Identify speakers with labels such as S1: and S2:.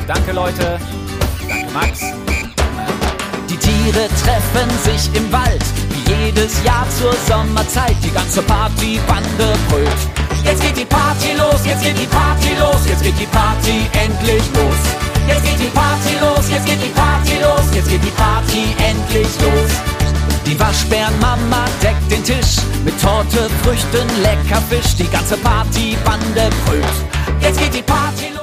S1: Danke, Leute. Danke, Max.
S2: Die Tiere treffen sich im Wald, wie jedes Jahr zur Sommerzeit. Die ganze Partybande brüllt. Jetzt geht die Party los, jetzt geht die Party los, jetzt geht die Party endlich los. Jetzt geht die Party los, jetzt geht die Party los, jetzt geht die Party endlich los. Die Waschbärenmama deckt den Tisch mit Torte, Früchten, lecker Fisch. Die ganze Partybande brüllt. Jetzt geht die Party los.